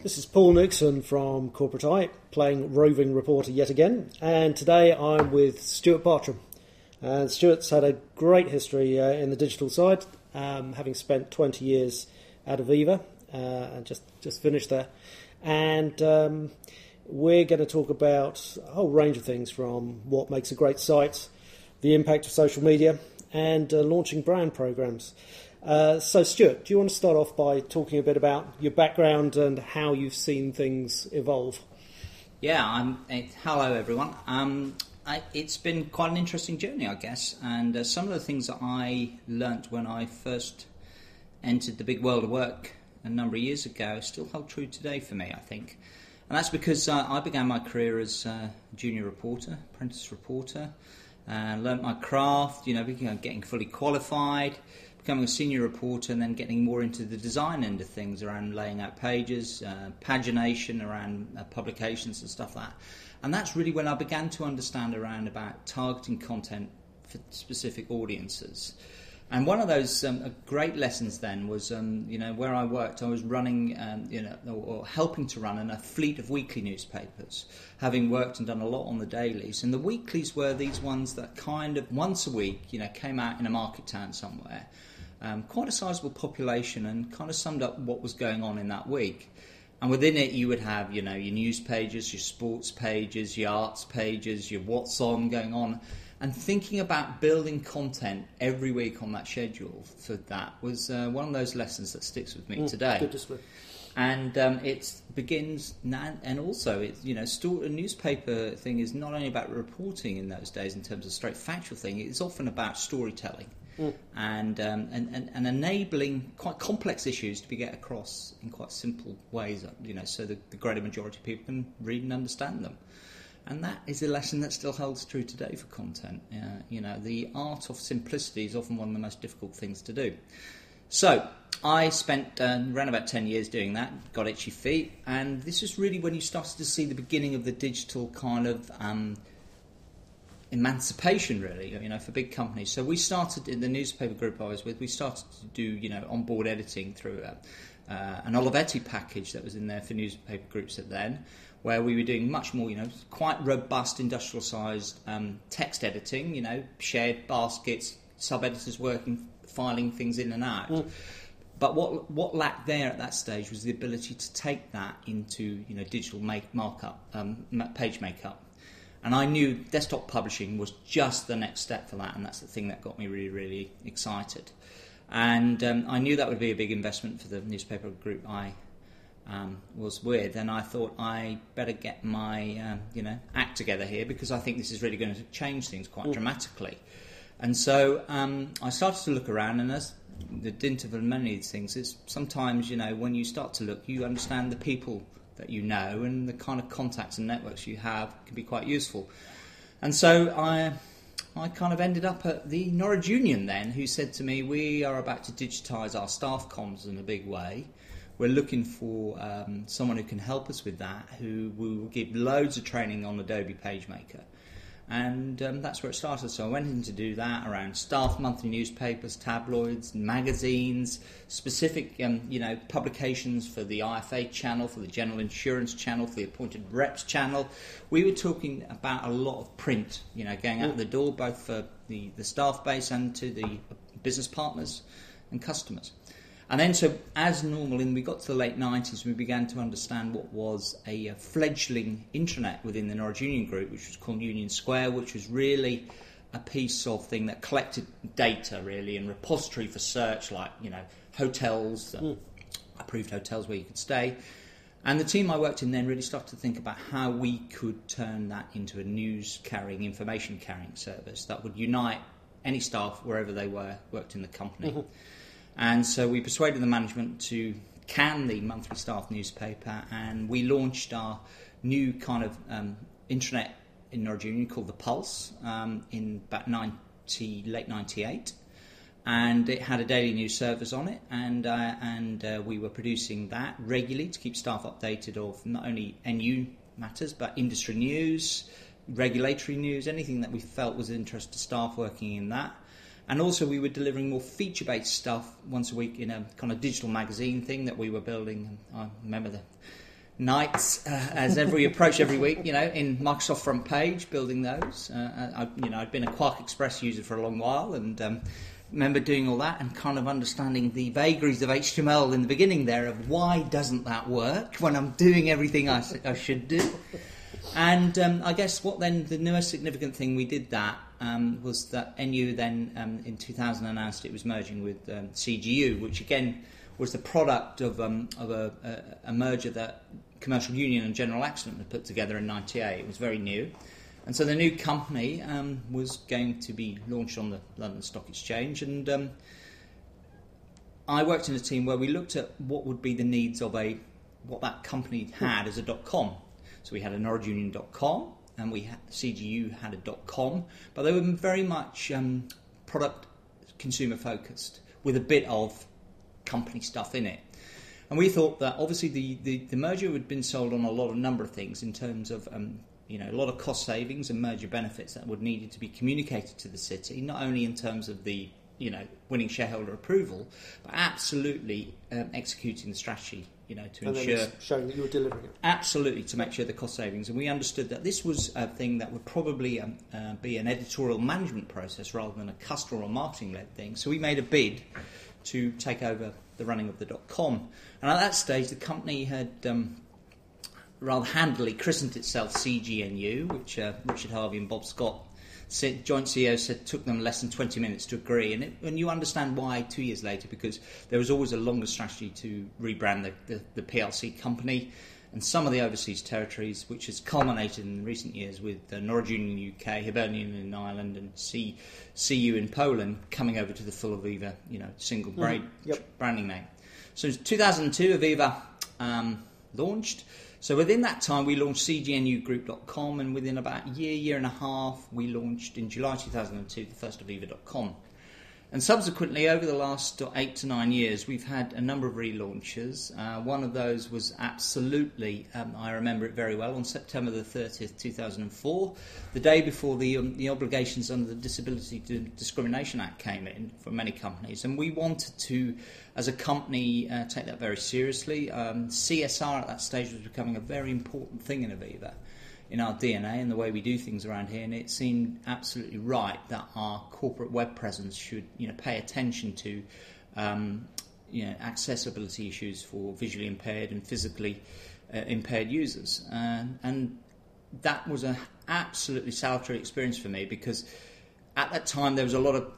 This is Paul Nixon from Corporate Eye, playing roving reporter yet again, and today I'm with Stuart Bartram. And Stuart's had a great history in the digital side, having spent 20 years at Aviva and just finished there. And we're going to talk about a whole range of things, from what makes a great site, the impact of social media, and launching brand programs. So Stuart, do you want to start off by talking a bit about your background and how you've seen things evolve? Yeah, hello everyone. It's been quite an interesting journey, I guess, and some of the things that I learnt when I first entered the big world of work a number of years ago still hold true today for me, I think. And that's because I began my career as a junior reporter, apprentice reporter, learnt my craft, getting fully qualified, becoming a senior reporter, and then getting more into the design end of things around laying out pages, pagination around publications and stuff like that. And that's really when I began to understand around about targeting content for specific audiences. And one of those great lessons then was, where I worked, I was running, or helping to run a fleet of weekly newspapers, having worked and done a lot on the dailies. And the weeklies were these ones that kind of once a week, came out in a market town somewhere, quite a sizable population, and kind of summed up what was going on in that week. And within it, you would have, your news pages, your sports pages, your arts pages, your what's on going on. And thinking about building content every week on that schedule for that was one of those lessons that sticks with me today. Good discipline. And it begins now, and also, a newspaper thing is not only about reporting in those days in terms of straight factual thing. It's often about storytelling and enabling quite complex issues to be get across in quite simple ways. So the greater majority of people can read and understand them. And that is a lesson that still holds true today for content. The art of simplicity is often one of the most difficult things to do. So I spent around about 10 years doing that, got itchy feet, and this is really when you started to see the beginning of the digital kind of emancipation, really, for big companies. So we started in the newspaper group I was with, we started to do, onboard editing through an Olivetti package that was in there for newspaper groups at then, where we were doing much more, quite robust industrial-sized text editing, shared baskets, sub-editors working, filing things in and out. But what lacked there at that stage was the ability to take that into, digital markup, page makeup. And I knew desktop publishing was just the next step for that, and that's the thing that got me really, really excited. And I knew that would be a big investment for the newspaper group I was with, and I thought I better get my act together here, because I think this is really going to change things quite dramatically. And so I started to look around, and as the dint of many of these things is sometimes when you start to look, you understand the people that you know, and the kind of contacts and networks you have can be quite useful. And so I kind of ended up at the Norwich Union then, who said to me, we are about to digitise our staff comms in a big way. We're looking for someone who can help us with that, who will give loads of training on Adobe PageMaker. And that's where it started. So I went in to do that around staff monthly newspapers, tabloids, magazines, specific publications for the IFA channel, for the General Insurance channel, for the Appointed Reps channel. We were talking about a lot of print, going out the door, both for the staff base and to the business partners and customers. And then, so as normal, we got to the late 90s, we began to understand what was a fledgling intranet within the Norwich Union Group, which was called Union Square, which was really a piece of thing that collected data, really, and repository for search, like, hotels, approved hotels where you could stay. And the team I worked in then really started to think about how we could turn that into a news-carrying, information-carrying service that would unite any staff, wherever they worked in the company. And so we persuaded the management to can the monthly staff newspaper, and we launched our new kind of intranet in Norwich Union called The Pulse in about late 98. And it had a daily news service on it, and we were producing that regularly to keep staff updated of not only NU matters, but industry news, regulatory news, anything that we felt was of interest to staff working in that. And also we were delivering more feature-based stuff once a week in a kind of digital magazine thing that we were building. I remember nights as we approach every week, in Microsoft Front Page, building those. I'd been a Quark Express user for a long while, and remember doing all that and kind of understanding the vagaries of HTML in the beginning there of why doesn't that work when I'm doing everything I should do. And I guess what then the most significant thing we did that was that NU then in 2000 announced it was merging with CGU, which again was the product of a merger that Commercial Union and General Accident had put together in '98. It was very new. And so the new company was going to be launched on the London Stock Exchange, and I worked in a team where we looked at what would be the needs of what that company had as a .com. So we had a norwichunion.com, and CGU had a .com, but they were very much product consumer focused with a bit of company stuff in it. And we thought that obviously the merger had been sold on a number of things in terms of a lot of cost savings and merger benefits that would needed to be communicated to the city, not only in terms of the winning shareholder approval, but absolutely executing the strategy, to ensure showing that you were delivering it. Absolutely, to make sure the cost savings. And we understood that this was a thing that would probably be an editorial management process rather than a customer or marketing led thing. So we made a bid to take over the running of the .com. And at that stage, the company had rather handily christened itself CGNU, which Richard Harvey and Bob Scott, joint CEO, said took them less than 20 minutes to agree. And you understand why 2 years later, because there was always a longer strategy to rebrand the PLC company and some of the overseas territories, which has culminated in recent years with Norwich Union UK, Hibernian in Ireland, and CU in Poland coming over to the full Aviva, single branding name. So in 2002, Aviva launched. So within that time, we launched cgnugroup.com, and within about a year and a half, we launched in July 2002 the first Aviva.com. And subsequently, over the last 8 to 9 years, we've had a number of relaunches. One of those was absolutely, I remember it very well, on September the 30th, 2004, the day before the obligations under the Disability Discrimination Act came in for many companies. And we wanted to, as a company, take that very seriously. CSR at that stage was becoming a very important thing in Aviva, in our DNA and the way we do things around here, and it seemed absolutely right that our corporate web presence should, pay attention to, accessibility issues for visually impaired and physically impaired users, and that was an absolutely salutary experience for me, because at that time there was a lot of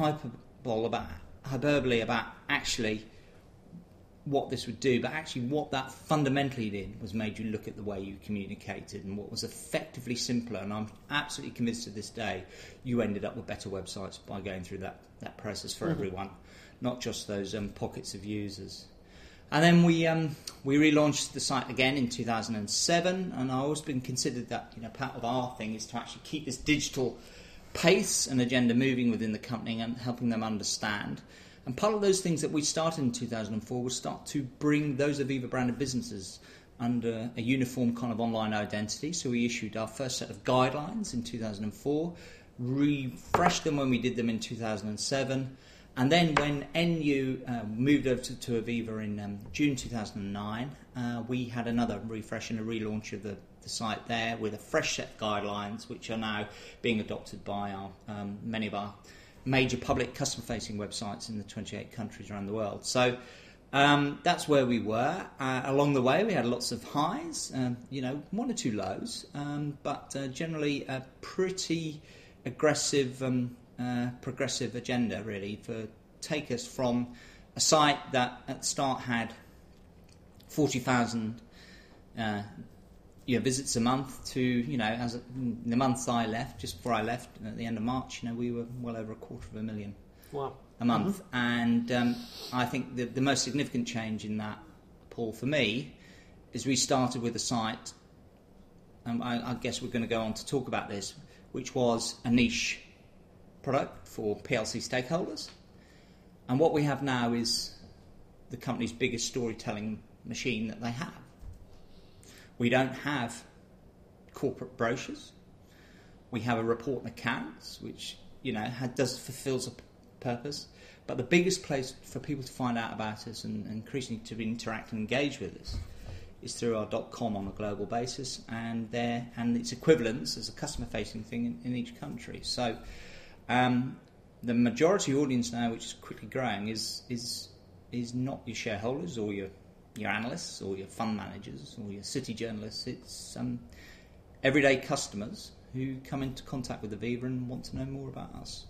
hyperbole about actually what this would do, but actually what that fundamentally did was made you look at the way you communicated, and what was effectively simpler, and I'm absolutely convinced to this day you ended up with better websites by going through that process for everyone, not just those pockets of users. And then we relaunched the site again in 2007, and I've always been considered that part of our thing is to actually keep this digital pace and agenda moving within the company and helping them understand. And part of those things that we started in 2004 was start to bring those Aviva branded businesses under a uniform kind of online identity. So we issued our first set of guidelines in 2004, refreshed them when we did them in 2007, and then when NU moved over to Aviva in June 2009, we had another refresh and a relaunch of the site there with a fresh set of guidelines, which are now being adopted by many of our major public customer-facing websites in the 28 countries around the world. So that's where we were. Along the way, we had lots of highs, one or two lows, but generally a pretty aggressive, progressive agenda, really, for take us from a site that at the start had 40,000 visits a month to, as the month I left, just before I left at the end of March, we were well over 250,000 a month. Mm-hmm. And I think the most significant change in that, Paul, for me, is we started with a site, I guess we're going to go on to talk about this, which was a niche product for PLC stakeholders. And what we have now is the company's biggest storytelling machine that they have. We don't have corporate brochures. We have a report and accounts, which fulfills a purpose. But the biggest place for people to find out about us and increasingly to interact and engage with us is through our .com on a global basis, and its equivalents as a customer-facing thing in each country. So the majority audience now, which is quickly growing, is not your shareholders or your analysts or your fund managers or your city journalists. It's everyday customers who come into contact with Aviva and want to know more about us.